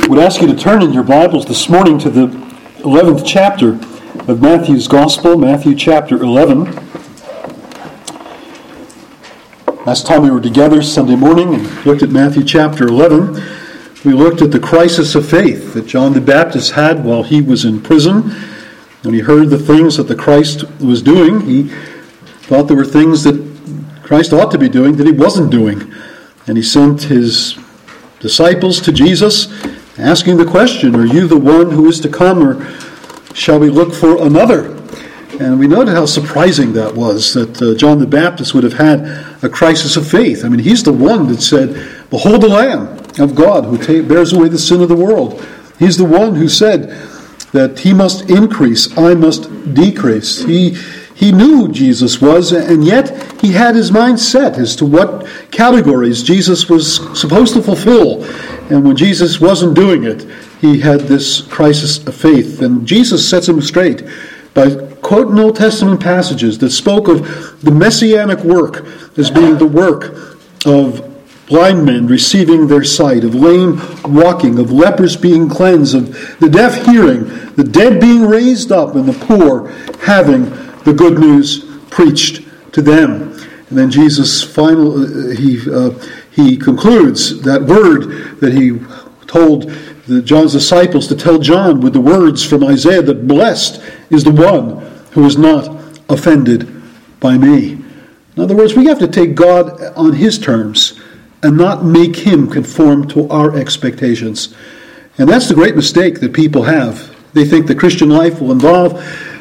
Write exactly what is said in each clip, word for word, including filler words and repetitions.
would ask you to turn in your Bibles this morning to the eleventh chapter of Matthew's Gospel, Matthew chapter eleven. Last time we were together Sunday morning and looked at Matthew chapter eleven, we looked at the crisis of faith that John the Baptist had while he was in prison. When he heard the things that the Christ was doing, he thought there were things that Christ ought to be doing that he wasn't doing. And he sent his disciples to Jesus, asking the question, are you the one who is to come, or shall we look for another? And we noted how surprising that was, that uh, John the Baptist would have had a crisis of faith. I mean, he's the one that said, behold the Lamb of God who ta- bears away the sin of the world. He's the one who said that he must increase, I must decrease. He He knew who Jesus was, and yet he had his mind set as to what categories Jesus was supposed to fulfill. And when Jesus wasn't doing it, he had this crisis of faith. And Jesus sets him straight by quoting Old Testament passages that spoke of the messianic work as being the work of blind men receiving their sight, of lame walking, of lepers being cleansed, of the deaf hearing, the dead being raised up, and the poor having the good news preached to them. And then Jesus final uh, he uh, he concludes that word that he told the, John's disciples to tell John with the words from Isaiah that blessed is the one who is not offended by me. In other words, we have to take God on his terms and not make him conform to our expectations. And that's the great mistake that people have. They think the Christian life will involve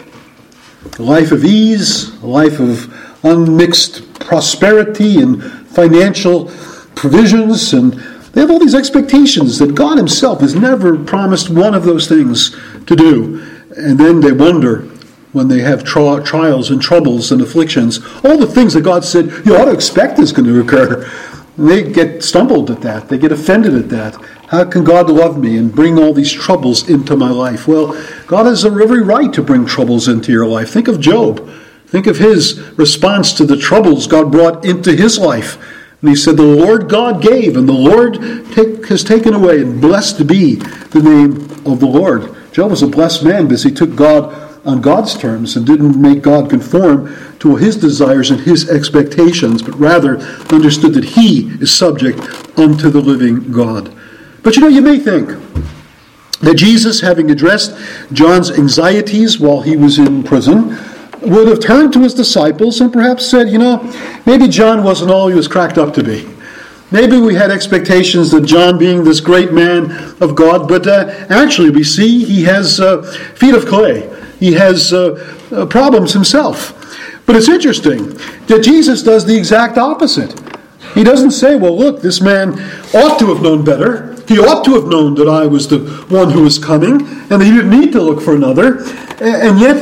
a life of ease, a life of unmixed prosperity and financial provisions, and they have all these expectations that God himself has never promised one of those things to do. And then they wonder when they have tri- trials and troubles and afflictions, all the things that God said you ought to expect is going to occur. And they get stumbled at that. They get offended at that. How can God love me and bring all these troubles into my life? Well, God has every right to bring troubles into your life. Think of Job. Think of his response to the troubles God brought into his life. And he said, the Lord God gave, and the Lord take, has taken away, and blessed be the name of the Lord. Job was a blessed man because he took God on God's terms and didn't make God conform to his desires and his expectations, but rather understood that he is subject unto the living God. But you know, you may think that Jesus, having addressed John's anxieties while he was in prison, would have turned to his disciples and perhaps said, you know, maybe John wasn't all he was cracked up to be. Maybe we had expectations that John being this great man of God, but uh, actually we see he has uh, feet of clay. He has uh, uh, problems himself. But it's interesting that Jesus does the exact opposite. He doesn't say, well, look, this man ought to have known better. He ought to have known that I was the one who was coming, and that he didn't need to look for another. And yet,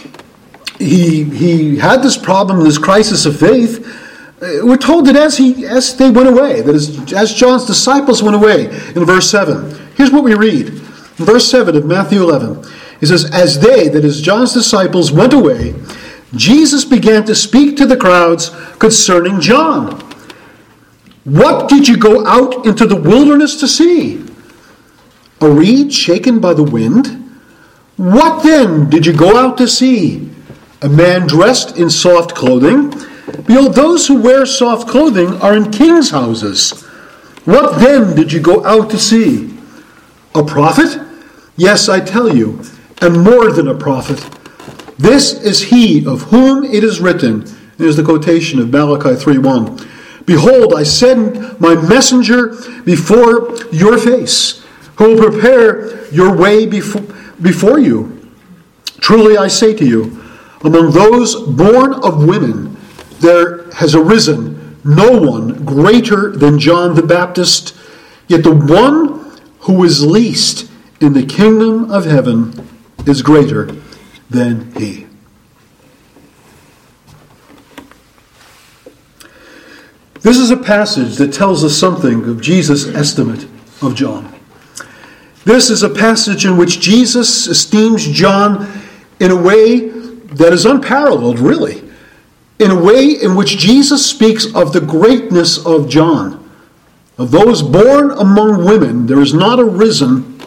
he he had this problem, this crisis of faith. We're told that as he as they went away, that as, as John's disciples went away, in verse seven. Here's what we read. In verse seven of Matthew eleven. It says, as they, that is John's disciples, went away, Jesus began to speak to the crowds concerning John. What did you go out into the wilderness to see? A reed shaken by the wind? What then did you go out to see? A man dressed in soft clothing? Behold, those who wear soft clothing are in kings' houses. What then did you go out to see? A prophet? Yes, I tell you, and more than a prophet. This is he of whom it is written. There's the quotation of Malachi three one. Behold, I send my messenger before your face, who will prepare your way before, before you. Truly I say to you, among those born of women, there has arisen no one greater than John the Baptist, yet the one who is least in the kingdom of heaven is greater than he. This is a passage that tells us something of Jesus' estimate of John. This is a passage in which Jesus esteems John in a way that is unparalleled, really. In a way in which Jesus speaks of the greatness of John. Of those born among women, there is not arisen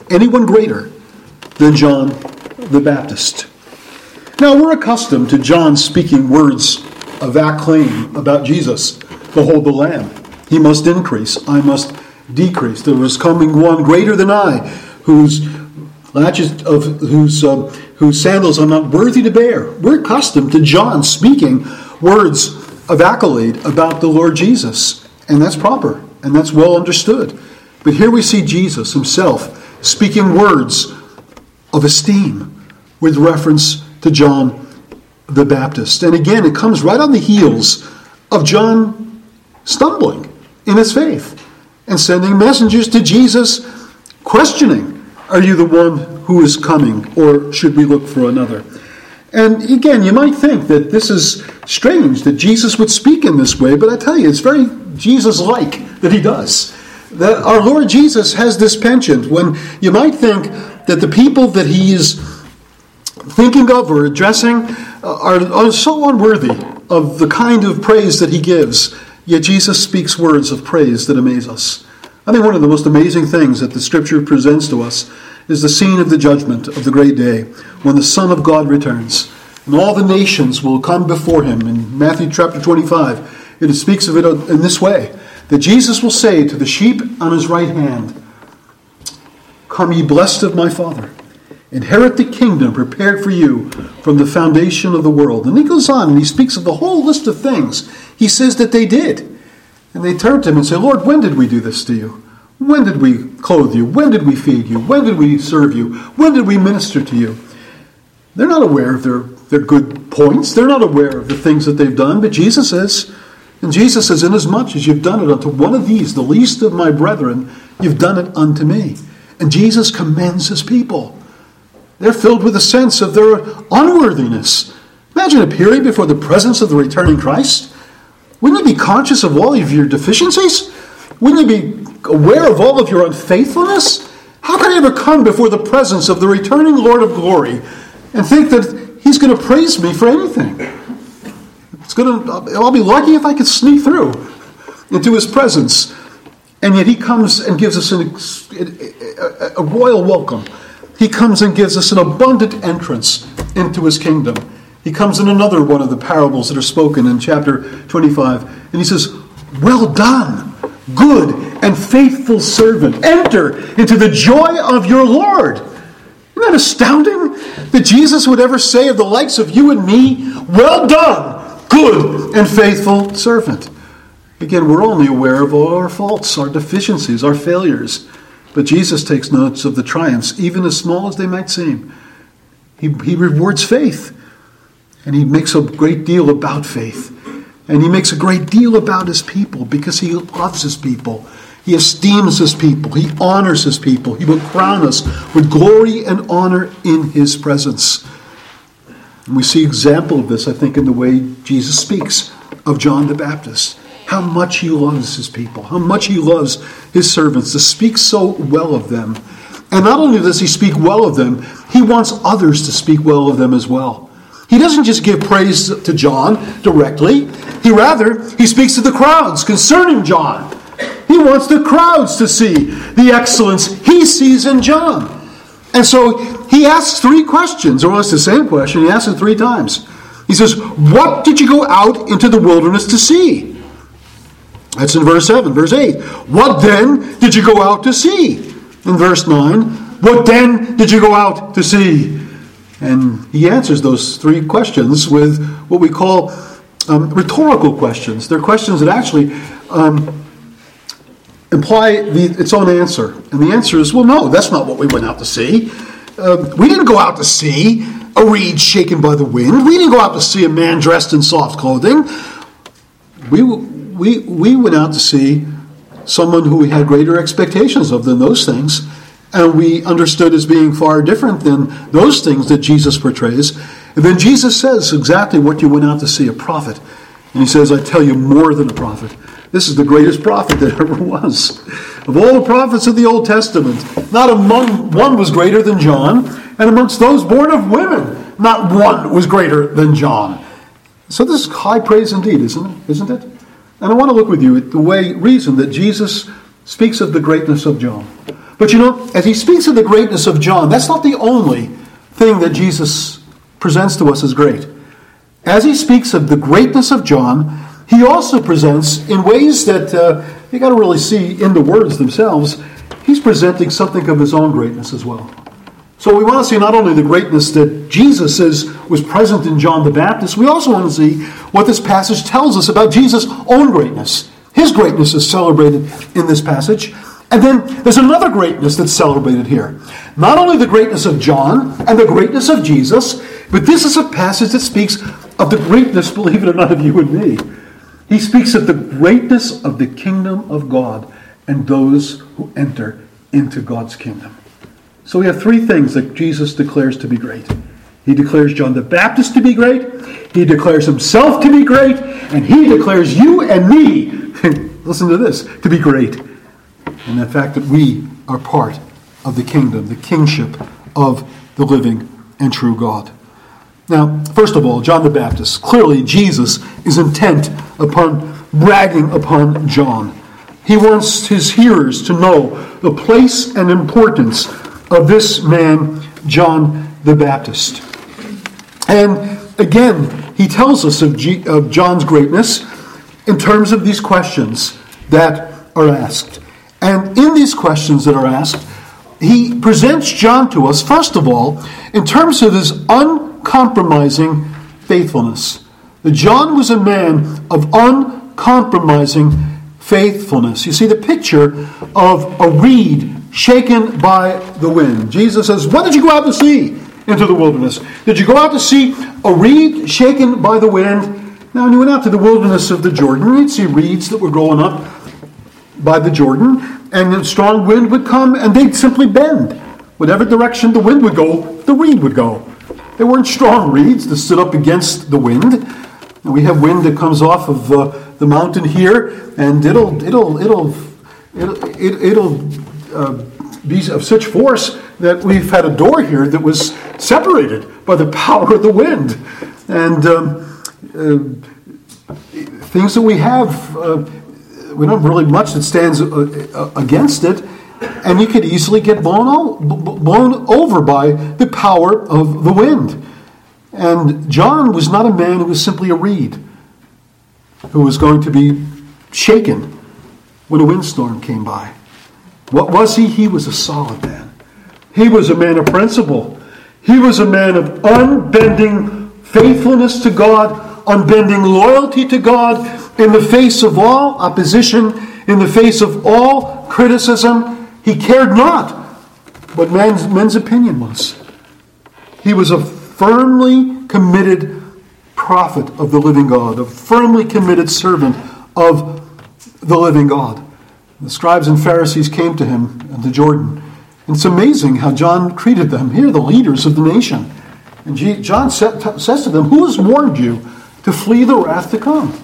anyone greater than John the Baptist. Now, we're accustomed to John speaking words of acclaim about Jesus. Behold the Lamb. He must increase. I must decrease. There is coming one greater than I, whose latches of whose uh, whose sandals I'm not worthy to bear. We're accustomed to John speaking words of accolade about the Lord Jesus, and that's proper and that's well understood. But here we see Jesus himself speaking words of esteem with reference to John the Baptist. And again, it comes right on the heels of John stumbling in his faith and sending messengers to Jesus questioning, are you the one who is coming, or should we look for another? And again, you might think that this is strange that Jesus would speak in this way, but I tell you, it's very Jesus-like that he does. That our Lord Jesus has this penchant when you might think that the people that he is thinking of or addressing are, are so unworthy of the kind of praise that he gives, yet Jesus speaks words of praise that amaze us. I think one of the most amazing things that the Scripture presents to us is the scene of the judgment of the great day when the Son of God returns. And all the nations will come before him. In Matthew chapter twenty-five, it speaks of it in this way, that Jesus will say to the sheep on his right hand, come ye blessed of my Father, inherit the kingdom prepared for you from the foundation of the world. And he goes on and he speaks of the whole list of things he says that they did. And they turn to him and say, Lord, when did we do this to you? When did we clothe you? When did we feed you? When did we serve you? When did we minister to you? They're not aware of their, their good points. They're not aware of the things that they've done. But Jesus is. And Jesus says, inasmuch as you've done it unto one of these, the least of my brethren, you've done it unto me. And Jesus commends his people. They're filled with a sense of their unworthiness. Imagine appearing before the presence of the returning Christ. Wouldn't you be conscious of all of your deficiencies? Wouldn't you be aware of all of your unfaithfulness? How can I ever come before the presence of the returning Lord of glory and think that he's going to praise me for anything? It's going to, I'll be lucky if I could sneak through into his presence. And yet he comes and gives us an, a, a royal welcome. He comes and gives us an abundant entrance into his kingdom. He comes in another one of the parables that are spoken in chapter twenty-five. And he says, well done, good and faithful servant. Enter into the joy of your Lord. Isn't that astounding? That Jesus would ever say of the likes of you and me, well done, good and faithful servant. Again, we're only aware of all our faults, our deficiencies, our failures. But Jesus takes notes of the triumphs, even as small as they might seem. He, he rewards faith. And he makes a great deal about faith. And he makes a great deal about his people because he loves his people. He esteems his people. He honors his people. He will crown us with glory and honor in his presence. And we see example of this, I think, in the way Jesus speaks of John the Baptist. How much he loves his people. How much he loves his servants to speak so well of them. And not only does he speak well of them, he wants others to speak well of them as well. He doesn't just give praise to John directly. He rather, he speaks to the crowds concerning John. He wants the crowds to see the excellence he sees in John. And so he asks three questions, or it's the same question. He asks it three times. He says, what did you go out into the wilderness to see? That's in verse seven. Verse eight. What then did you go out to see? In verse nine. What then did you go out to see? And he answers those three questions with what we call um, rhetorical questions. They're questions that actually um, imply the, its own answer. And the answer is, well, no, that's not what we went out to see. Uh, we didn't go out to see a reed shaken by the wind. We didn't go out to see a man dressed in soft clothing. We, we, we went out to see someone who we had greater expectations of than those things. And we understood as being far different than those things that Jesus portrays. And then Jesus says exactly what you went out to see, a prophet. And he says, I tell you, more than a prophet. This is the greatest prophet that ever was. Of all the prophets of the Old Testament, not among one was greater than John. And amongst those born of women, not one was greater than John. So this is high praise indeed, isn't it? Isn't it? And I want to look with you at the way, reason that Jesus speaks of the greatness of John. But you know, as he speaks of the greatness of John, that's not the only thing that Jesus presents to us as great. As he speaks of the greatness of John, he also presents, in ways that uh, you got to really see in the words themselves, he's presenting something of his own greatness as well. So we want to see not only the greatness that Jesus is, was present in John the Baptist, we also want to see what this passage tells us about Jesus' own greatness. His greatness is celebrated in this passage. And then there's another greatness that's celebrated here. Not only the greatness of John and the greatness of Jesus, but this is a passage that speaks of the greatness, believe it or not, of you and me. He speaks of the greatness of the kingdom of God and those who enter into God's kingdom. So we have three things that Jesus declares to be great. He declares John the Baptist to be great, he declares himself to be great, and he declares you and me, listen to this, to be great. And the fact that we are part of the kingdom, the kingship of the living and true God. Now, first of all, John the Baptist. Clearly, Jesus is intent upon bragging upon John. He wants his hearers to know the place and importance of this man, John the Baptist. And again, he tells us of, G- of John's greatness in terms of these questions that are asked. And in these questions that are asked, he presents John to us, first of all, in terms of his uncompromising faithfulness. John was a man of uncompromising faithfulness. You see the picture of a reed shaken by the wind. Jesus says, what did you go out to see into the wilderness? Did you go out to see a reed shaken by the wind? Now, when you went out to the wilderness of the Jordan, you'd see reeds that were growing up by the Jordan, and a strong wind would come, and they'd simply bend. Whatever direction the wind would go, the reed would go. They weren't strong reeds that stood up against the wind. And we have wind that comes off of uh, the mountain here, and it'll it'll it'll it'll, it, it'll uh, be of such force that we've had a door here that was separated by the power of the wind, and um, uh, things that we have. Uh, We don't really much that stands against it, and you could easily get blown, blown over by the power of the wind. And John was not a man who was simply a reed, who was going to be shaken when a windstorm came by. What was he? He was a solid man. He was a man of principle. He was a man of unbending faithfulness to God, unbending loyalty to God, in the face of all opposition, in the face of all criticism. He cared not what man's, men's opinion was. He was a firmly committed prophet of the living God, a firmly committed servant of the living God. The scribes and Pharisees came to him in the Jordan. And it's amazing how John treated them. Here are the leaders of the nation. And John says to them, who has warned you to flee the wrath to come?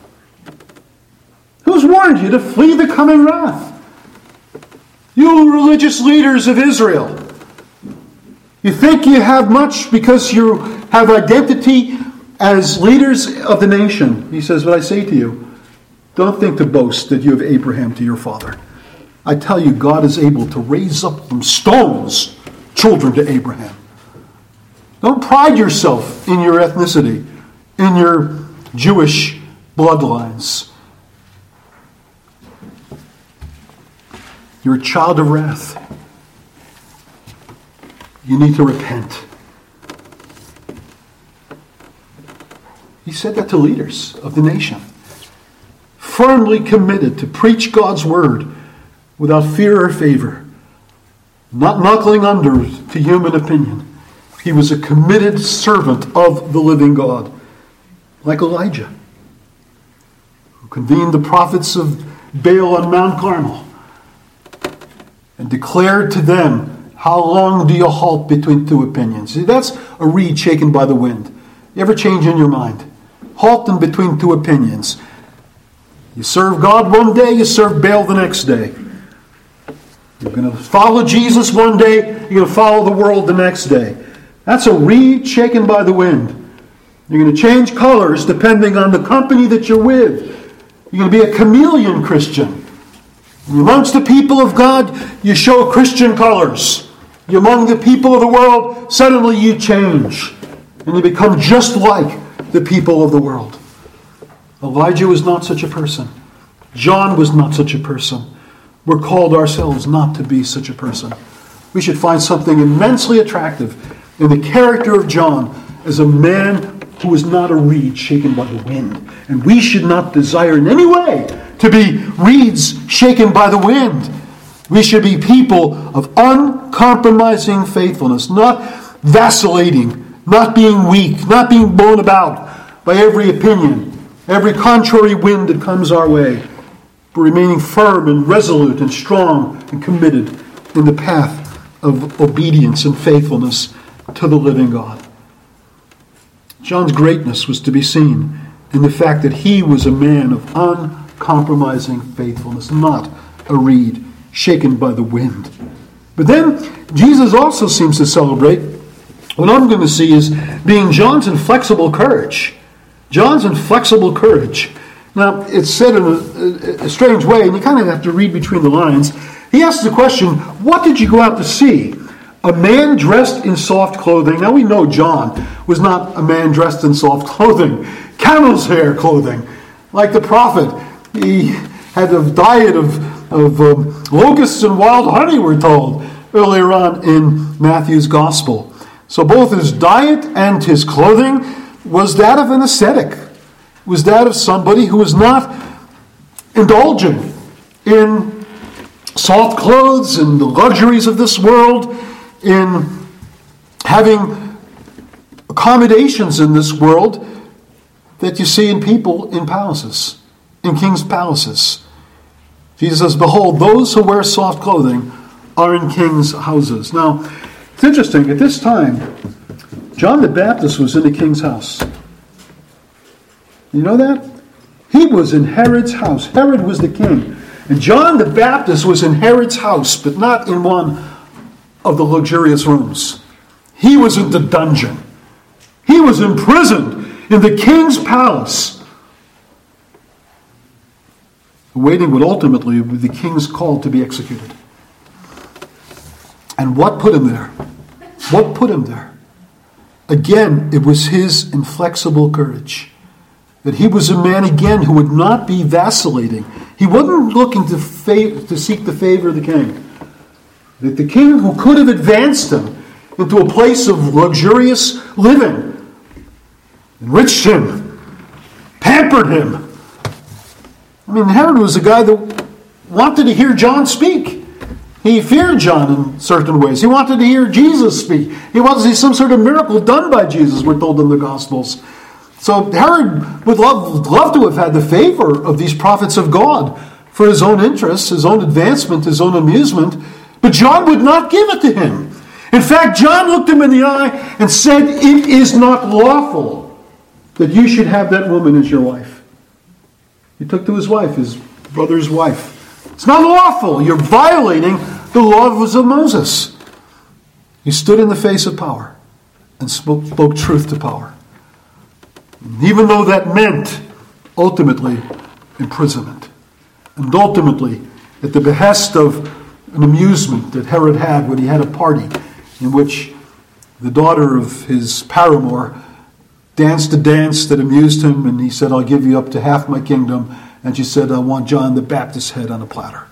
Who's warned you to flee the coming wrath? You religious leaders of Israel. You think you have much because you have identity as leaders of the nation. He says, but I say to you, don't think to boast that you have Abraham to your father. I tell you, God is able to raise up from stones children to Abraham. Don't pride yourself in your ethnicity, in your Jewish bloodlines. You're a child of wrath. You need to repent. He said that to leaders of the nation. Firmly committed to preach God's word without fear or favor. Not knuckling under to human opinion. He was a committed servant of the living God. Like Elijah, who convened the prophets of Baal on Mount Carmel and declared to them, how long do you halt between two opinions? See, that's a reed shaken by the wind. You ever change in your mind? Halting between two opinions. You serve God one day, you serve Baal the next day. You're going to follow Jesus one day, you're going to follow the world the next day. That's a reed shaken by the wind. You're going to change colors depending on the company that you're with. You're going to be a chameleon Christian. Amongst the people of God, you show Christian colors. Among the people of the world, suddenly you change. And you become just like the people of the world. Elijah was not such a person. John was not such a person. We're called ourselves not to be such a person. We should find something immensely attractive in the character of John as a man who was not a reed shaken by the wind. And we should not desire in any way to be reeds shaken by the wind. We should be people of uncompromising faithfulness, not vacillating, not being weak, not being blown about by every opinion, every contrary wind that comes our way, but remaining firm and resolute and strong and committed in the path of obedience and faithfulness to the living God. John's greatness was to be seen in the fact that he was a man of uncompromising faithfulness, not a reed shaken by the wind. But then Jesus also seems to celebrate what I'm going to see as being John's inflexible courage. John's inflexible courage. Now, it's said in a, a strange way, and you kind of have to read between the lines. He asks the question, what did you go out to see? A man dressed in soft clothing. Now we know John was not a man dressed in soft clothing. Camel's hair clothing. Like the prophet, he had a diet of, of um, locusts and wild honey, we're told, earlier on in Matthew's gospel. So both his diet and his clothing was that of an ascetic. Was that of somebody who was not indulging in soft clothes and the luxuries of this world, in having accommodations in this world that you see in people in palaces, in king's palaces. Jesus says, behold, those who wear soft clothing are in king's houses. Now, it's interesting, at this time, John the Baptist was in the king's house. You know that? He was in Herod's house. Herod was the king. And John the Baptist was in Herod's house, but not in one of the luxurious rooms. He was in the dungeon. He was imprisoned in the king's palace, awaiting what ultimately would be the king's call to be executed. And what put him there? What put him there? Again, it was his inflexible courage. That he was a man, again, who would not be vacillating. He wasn't looking to, fa- to seek the favor of the king. That the king who could have advanced him into a place of luxurious living, enriched him, pampered him. I mean, Herod was a guy that wanted to hear John speak. He feared John in certain ways. He wanted to hear Jesus speak. He wanted to see some sort of miracle done by Jesus, we're told in the Gospels. So Herod would love, love to have had the favor of these prophets of God for his own interests, his own advancement, his own amusement. But John would not give it to him. In fact, John looked him in the eye and said, it is not lawful that you should have that woman as your wife. He took to his wife, his brother's wife. It's not lawful. You're violating the laws of Moses. He stood in the face of power and spoke, spoke truth to power. Even though that meant, ultimately, imprisonment. And ultimately, at the behest of an amusement that Herod had when he had a party in which the daughter of his paramour danced a dance that amused him, and he said, I'll give you up to half my kingdom. And she said, I want John the Baptist's head on a platter.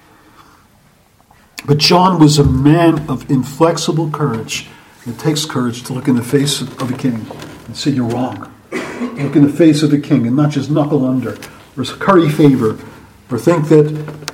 But John was a man of inflexible courage. It takes courage to look in the face of a king and say, you're wrong. Look in the face of the king and not just knuckle under or curry favor or think that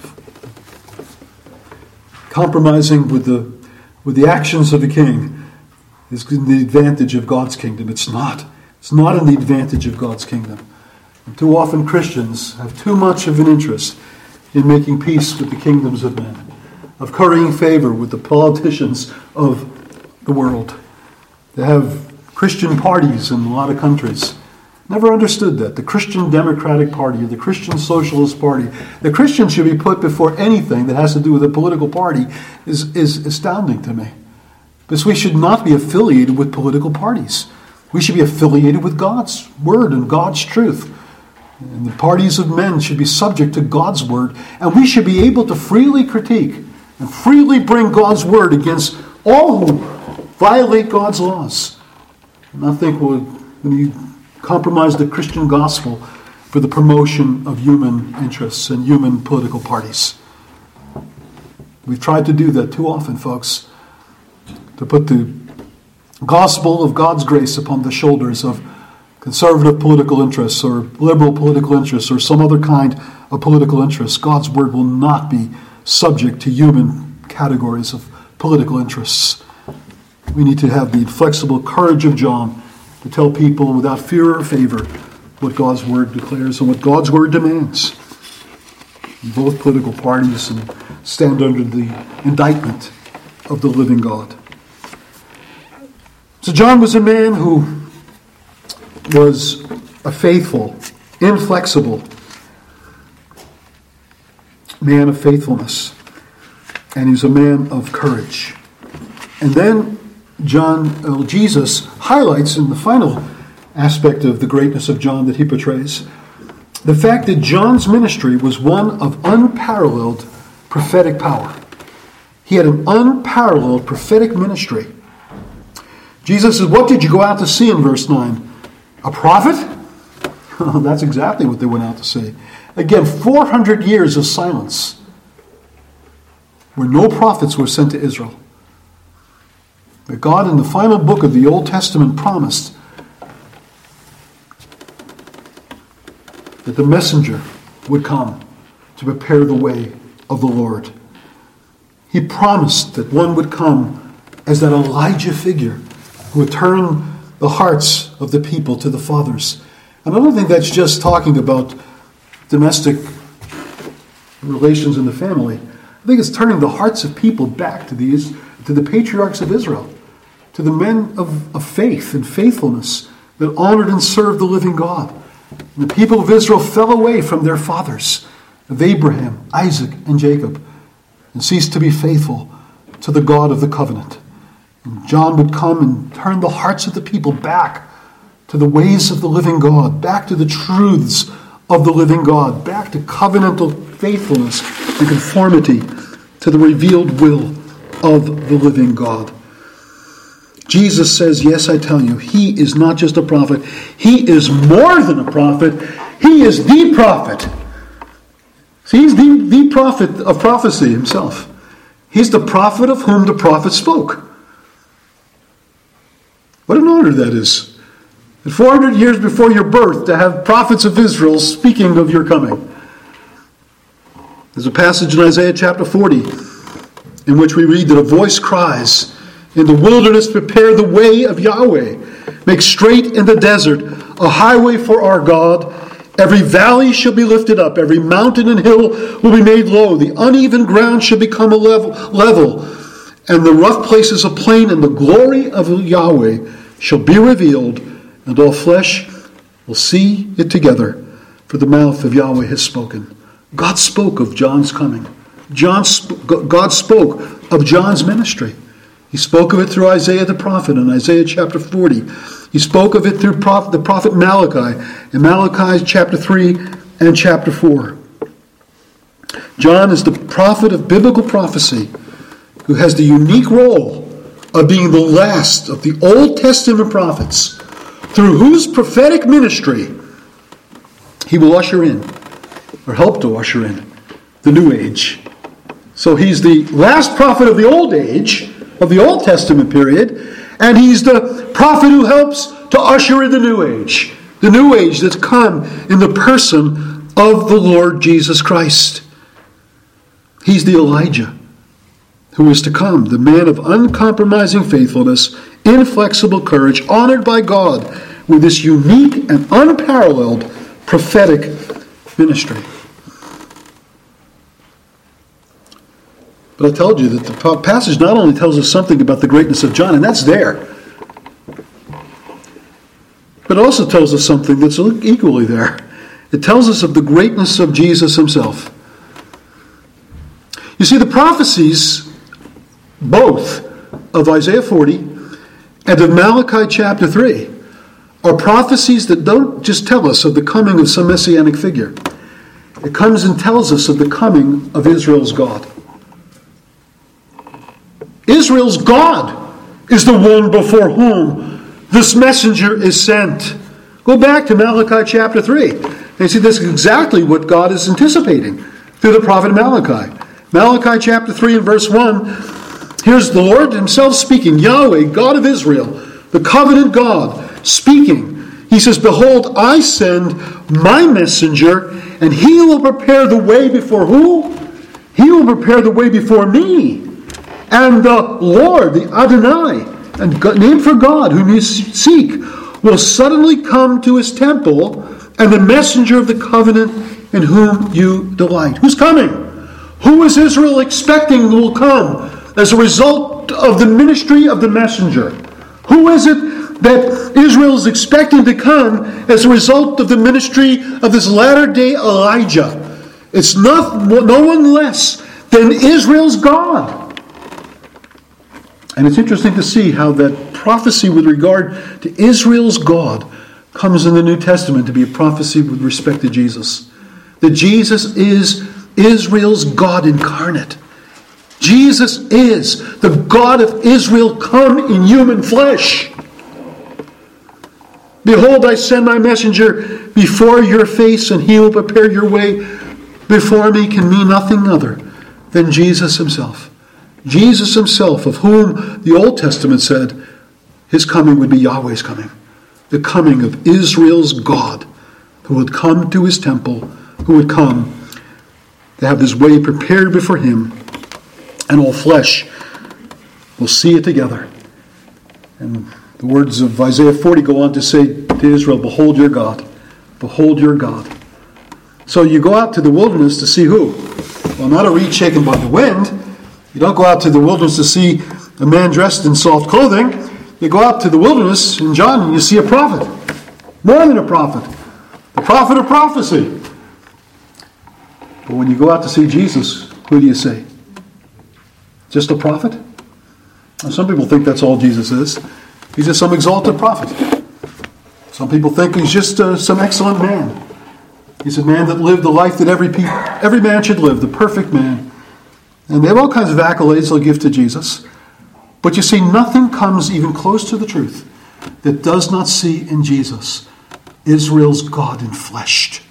compromising with the with the actions of the king is in the advantage of God's kingdom. It's not. It's not in the advantage of God's kingdom. And too often Christians have too much of an interest in making peace with the kingdoms of men, of currying favor with the politicians of the world. They have Christian parties in a lot of countries. Never understood that. The Christian Democratic Party or the Christian Socialist Party, the Christian should be put before anything that has to do with a political party is, is astounding to me. Because we should not be affiliated with political parties. We should be affiliated with God's Word and God's truth. And the parties of men should be subject to God's word, and we should be able to freely critique and freely bring God's word against all who violate God's laws. And I think we'll, when you compromise the Christian gospel for the promotion of human interests and human political parties. We've tried to do that too often, folks, to put the gospel of God's grace upon the shoulders of conservative political interests or liberal political interests or some other kind of political interests. God's word will not be subject to human categories of political interests. We need to have the inflexible courage of John to tell people without fear or favor what God's word declares and what God's word demands. Both political parties stand under the indictment of the living God. So John was a man who was a faithful, inflexible man of faithfulness. And he was a man of courage. And then John, uh, Jesus highlights in the final aspect of the greatness of John that he portrays, the fact that John's ministry was one of unparalleled prophetic power. He had an unparalleled prophetic ministry. Jesus says, what did you go out to see in verse nine? A prophet? That's exactly what they went out to see. Again, four hundred years of silence where no prophets were sent to Israel. But God in the final book of the Old Testament promised that the messenger would come to prepare the way of the Lord. He promised that one would come as that Elijah figure who would turn the hearts of the people to the fathers. And I don't think that's just talking about domestic relations in the family. I think it's turning the hearts of people back to these, to the patriarchs of Israel, to the men of, of faith and faithfulness that honored and served the living God. And the people of Israel fell away from their fathers, of Abraham, Isaac, and Jacob, and ceased to be faithful to the God of the covenant. And John would come and turn the hearts of the people back to the ways of the living God, back to the truths of the living God, back to covenantal faithfulness and conformity to the revealed will of the living God. Jesus says, yes, I tell you, he is not just a prophet. He is more than a prophet. He is the prophet. See, he's the, the prophet of prophecy himself. He's the prophet of whom the prophet spoke. What an honor that is. And four hundred years before your birth, to have prophets of Israel speaking of your coming. There's a passage in Isaiah chapter forty in which we read that a voice cries, in the wilderness prepare the way of Yahweh. Make straight in the desert a highway for our God. Every valley shall be lifted up. Every mountain and hill will be made low. The uneven ground shall become a level, level. And the rough places a plain. And the glory of Yahweh shall be revealed. And all flesh will see it together. For the mouth of Yahweh has spoken. God spoke of John's coming. John sp- God spoke of John's ministry. He spoke of it through Isaiah the prophet in Isaiah chapter forty. He spoke of it through prophet, the prophet Malachi in Malachi chapter three and chapter four. John is the prophet of biblical prophecy who has the unique role of being the last of the Old Testament prophets through whose prophetic ministry he will usher in, or help to usher in, the new age. So he's the last prophet of the old age, of the Old Testament period, and he's the prophet who helps to usher in the new age. The new age that's come in the person of the Lord Jesus Christ. He's the Elijah who is to come, the man of uncompromising faithfulness, inflexible courage, honored by God with this unique and unparalleled prophetic ministry. But I told you that the passage not only tells us something about the greatness of John, and that's there, but it also tells us something that's equally there. It tells us of the greatness of Jesus himself. You see, the prophecies, both of Isaiah forty and of Malachi chapter three, are prophecies that don't just tell us of the coming of some messianic figure. It comes and tells us of the coming of Israel's God. Israel's God is the one before whom this messenger is sent. Go back to Malachi chapter three. And see, this is exactly what God is anticipating through the prophet Malachi. Malachi chapter three and verse one. Here's the Lord himself speaking. Yahweh, God of Israel, the covenant God, speaking. He says, behold, I send my messenger, and he will prepare the way before who? He will prepare the way before me. And the Lord, the Adonai, and God, name for God, whom you seek, will suddenly come to his temple, and the messenger of the covenant in whom you delight. Who's coming? Who is Israel expecting will come as a result of the ministry of the messenger? Who is it that Israel is expecting to come as a result of the ministry of this latter-day Elijah? It's not, no one less than Israel's God. And it's interesting to see how that prophecy with regard to Israel's God comes in the New Testament to be a prophecy with respect to Jesus. That Jesus is Israel's God incarnate. Jesus is the God of Israel come in human flesh. Behold, I send my messenger before your face, and he will prepare your way before me can mean nothing other than Jesus himself. Jesus himself, of whom the Old Testament said his coming would be Yahweh's coming. The coming of Israel's God, who would come to his temple, who would come to have this way prepared before him, and all flesh will see it together. And the words of Isaiah forty go on to say to Israel, behold your God, behold your God. So you go out to the wilderness to see who? Well, not a reed shaken by the wind. You don't go out to the wilderness to see a man dressed in soft clothing. You go out to the wilderness in John and you see a prophet. More than a prophet. The prophet of prophecy. But when you go out to see Jesus, who do you see? Just a prophet? Now, some people think that's all Jesus is. He's just some exalted prophet. Some people think he's just uh, some excellent man. He's a man that lived the life that every pe- every man should live, the perfect man. And they have all kinds of accolades they'll give to Jesus. But you see, nothing comes even close to the truth that does not see in Jesus Israel's God enfleshed.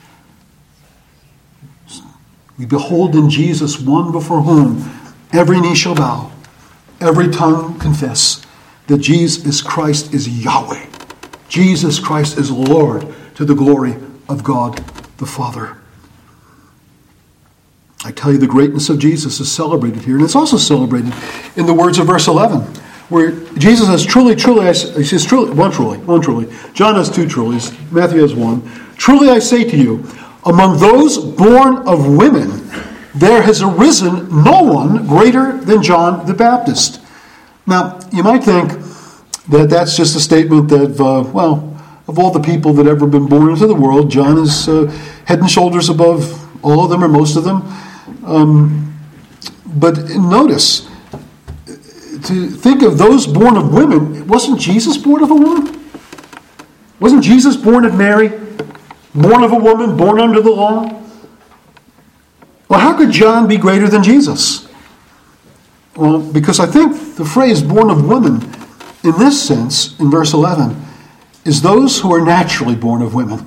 We behold in Jesus one before whom every knee shall bow, every tongue confess that Jesus Christ is Yahweh. Jesus Christ is Lord, to the glory of God the Father. I tell you, the greatness of Jesus is celebrated here, and it's also celebrated in the words of verse eleven, where Jesus says, truly, truly, I say, he says, truly, one truly, one truly. John has two trulies, Matthew has one. Truly I say to you, among those born of women, there has arisen no one greater than John the Baptist. Now, you might think that that's just a statement of, uh, well, of all the people that ever been born into the world, John is uh, head and shoulders above all of them or most of them. Um, but notice, to think of those born of women, wasn't Jesus born of a woman? Wasn't Jesus born of Mary? Born of a woman, born under the law? Well, how could John be greater than Jesus? Well, because I think the phrase born of woman, in this sense, in verse eleven, is those who are naturally born of women.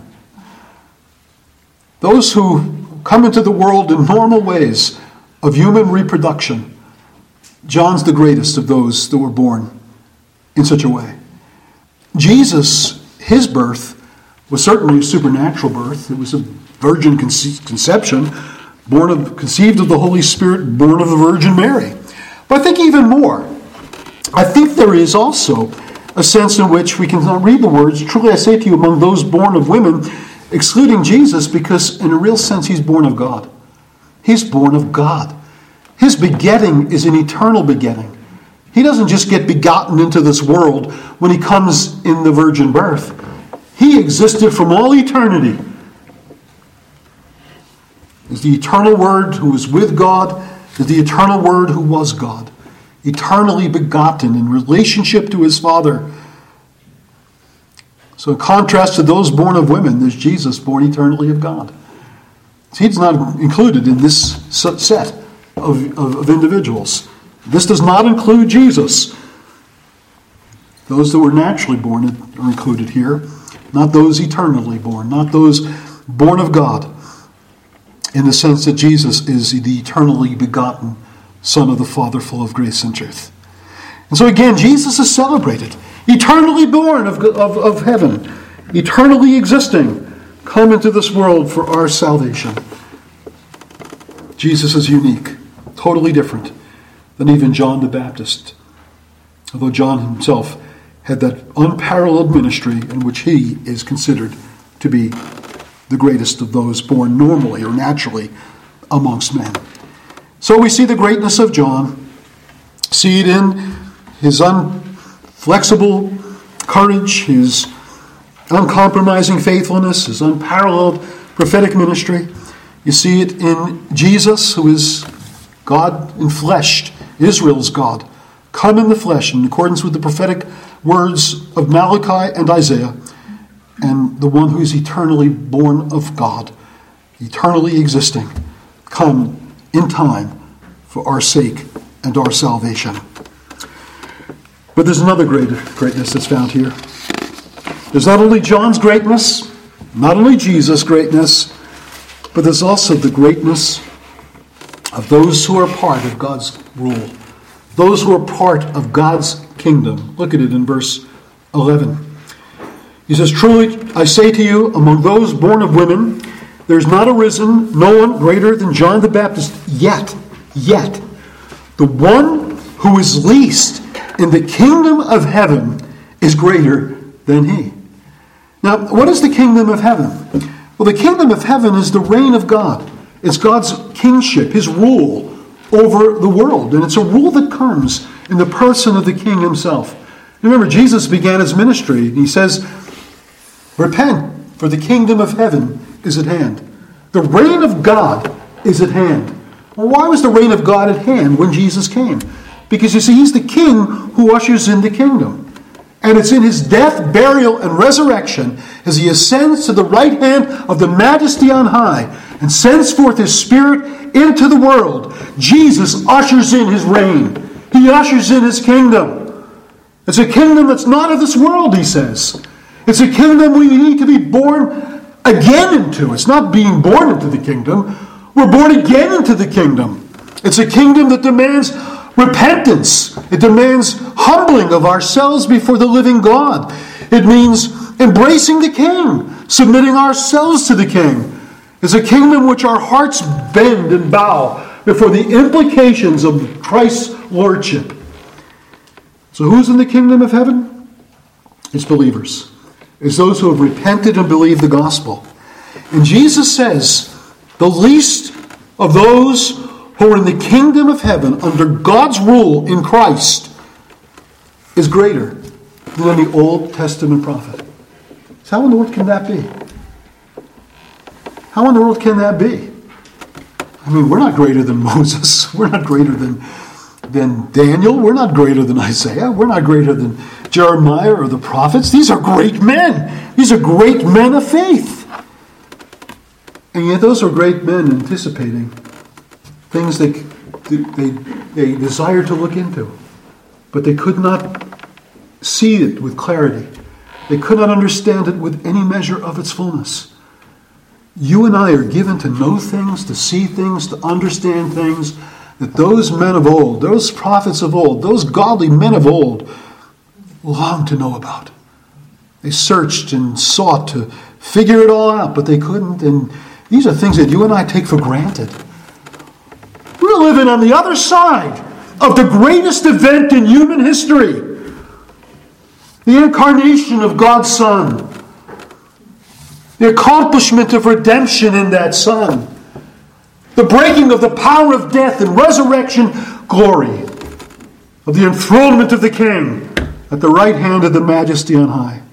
Those who come into the world in normal ways of human reproduction. John's the greatest of those that were born in such a way. Jesus, his birth, was certainly a supernatural birth. It was a virgin conce- conception, born of, conceived of the Holy Spirit, born of the Virgin Mary. But I think even more, I think there is also a sense in which we can read the words, truly I say to you, among those born of women, excluding Jesus, because in a real sense he's born of God. He's born of God. His begetting is an eternal begetting. He doesn't just get begotten into this world when he comes in the virgin birth. He existed from all eternity. Is the eternal Word who was with God, is the eternal Word who was God. Eternally begotten in relationship to his Father. So in contrast to those born of women, there's Jesus born eternally of God. He's not included in this set of, of, of individuals. This does not include Jesus. Those that were naturally born are included here, not those eternally born, not those born of God, in the sense that Jesus is the eternally begotten Son of the Father, full of grace and truth. And so again, Jesus is celebrated, eternally born of, of, of heaven, eternally existing, come into this world for our salvation. Jesus is unique, totally different than even John the Baptist, although John himself had that unparalleled ministry in which he is considered to be the greatest of those born normally or naturally amongst men. So we see the greatness of John, see it in his inflexible courage, his uncompromising faithfulness, his unparalleled prophetic ministry. You see it in Jesus, who is God enfleshed, Israel's God, come in the flesh in accordance with the prophetic words of Malachi and Isaiah, and the one who is eternally born of God, eternally existing, come in time for our sake and our salvation. But there's another great greatness that's found here. There's not only John's greatness, not only Jesus' greatness, but there's also the greatness of those who are part of God's rule, those who are part of God's kingdom. Look at it in verse eleven. He says, "Truly I say to you, among those born of women, there is not arisen no one greater than John the Baptist, yet, yet, the one who is least in the kingdom of heaven is greater than he." Now, what is the kingdom of heaven? Well, the kingdom of heaven is the reign of God. It's God's kingship, his rule over the world. And it's a rule that comes in the person of the king himself. Remember, Jesus began his ministry. He says, "Repent, for the kingdom of heaven is at hand." The reign of God is at hand. Well, why was the reign of God at hand when Jesus came? Because you see, he's the king who ushers in the kingdom. And it's in his death, burial, and resurrection as he ascends to the right hand of the Majesty on high and sends forth his Spirit into the world. Jesus ushers in his reign. He ushers in his kingdom. It's a kingdom that's not of this world, he says. It's a kingdom we need to be born again into. It's not being born into the kingdom. We're born again into the kingdom. It's a kingdom that demands repentance. It demands humbling of ourselves before the living God. It means embracing the king, submitting ourselves to the king. It's a kingdom which our hearts bend and bow before the implications of Christ's lordship. So who's in the kingdom of heaven? It's believers. It's those who have repented and believed the gospel. And Jesus says, the least of those who are in the kingdom of heaven under God's rule in Christ is greater than any Old Testament prophet. So how in the world can that be? How in the world can that be? I mean, we're not greater than Moses. We're not greater than, than Daniel. We're not greater than Isaiah. We're not greater than Jeremiah or the prophets. These are great men. These are great men of faith. And yet those are great men anticipating things they, they, they desired to look into. But they could not see it with clarity. They could not understand it with any measure of its fullness. You and I are given to know things, to see things, to understand things that those men of old, those prophets of old, those godly men of old longed to know about. They searched and sought to figure it all out, but they couldn't. And these are things that you and I take for granted. We're living on the other side of the greatest event in human history. The incarnation of God's Son. The accomplishment of redemption in that Son. The breaking of the power of death and resurrection glory. Of the enthronement of the King at the right hand of the Majesty on high.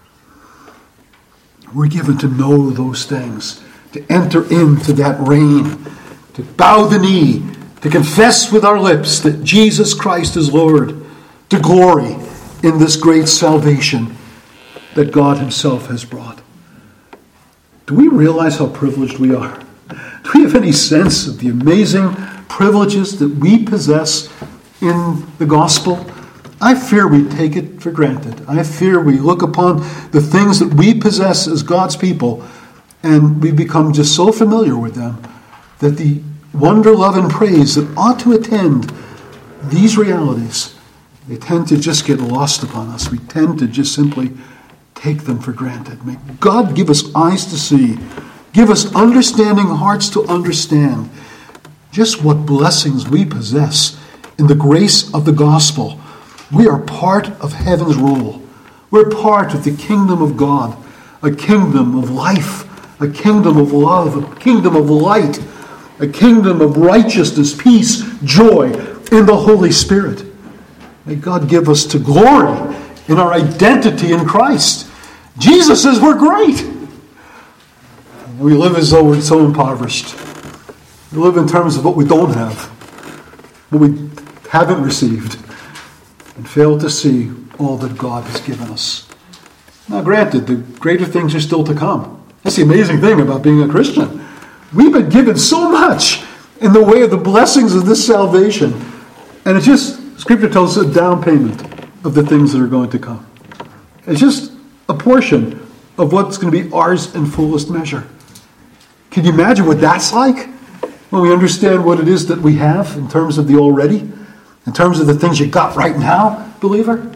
We're given to know those things. To enter into that reign. To bow the knee. To confess with our lips that Jesus Christ is Lord. To glory in this great salvation. that God himself has brought. Do we realize how privileged we are? Do we have any sense of the amazing privileges that we possess in the gospel? I fear we take it for granted. I fear we look upon the things that we possess as God's people and we become just so familiar with them that the wonder, love, and praise that ought to attend these realities, they tend to just get lost upon us. We tend to just simply take them for granted. May God give us eyes to see, give us understanding hearts to understand just what blessings we possess in the grace of the gospel. We are part of heaven's rule. We're part of the kingdom of God, a kingdom of life, a kingdom of love, a kingdom of light, a kingdom of righteousness, peace, joy in the Holy Spirit. May God give us to glory in our identity in Christ. Jesus says we're great. We live as though we're so impoverished. We live in terms of what we don't have, what we haven't received, and fail to see all that God has given us. Now, granted, the greater things are still to come. That's the amazing thing about being a Christian. We've been given so much in the way of the blessings of this salvation. And it's just, Scripture tells us, a down payment of the things that are going to come. It's just a portion of what's going to be ours in fullest measure. Can you imagine what that's like when we understand what it is that we have in terms of the already? In terms of the things you got right now, believer?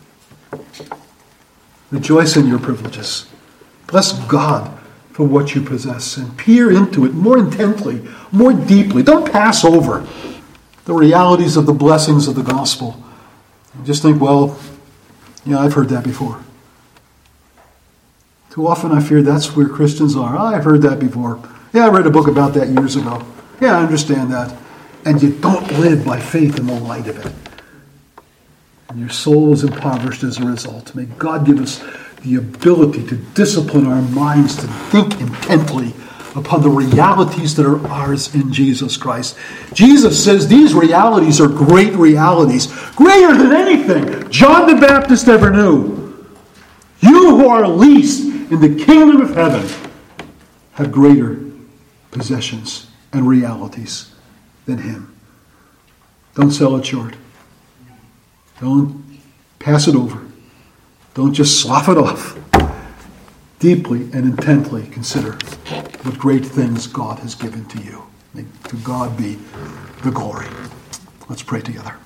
Rejoice in your privileges. Bless God for what you possess and peer into it more intently, more deeply. Don't pass over the realities of the blessings of the gospel. Just think, well, yeah, I've heard that before. Too often I fear that's where Christians are. Oh, I've heard that before. Yeah, I read a book about that years ago. Yeah, I understand that. And you don't live by faith in the light of it. And your soul is impoverished as a result. May God give us the ability to discipline our minds to think intently upon the realities that are ours in Jesus Christ. Jesus says these realities are great realities, greater than anything John the Baptist ever knew. You who are least in the kingdom of heaven have greater possessions and realities than him. Don't sell it short. Don't pass it over. Don't just slough it off. Deeply and intently consider what great things God has given to you. May to God be the glory. Let's pray together.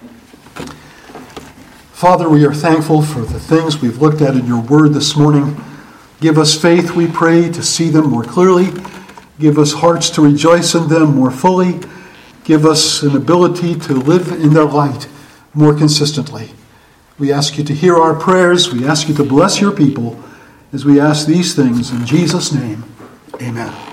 Father, we are thankful for the things we've looked at in your word this morning. Give us faith, we pray, to see them more clearly. Give us hearts to rejoice in them more fully. Give us an ability to live in their light more consistently. We ask you to hear our prayers. We ask you to bless your people as we ask these things in Jesus' name. Amen.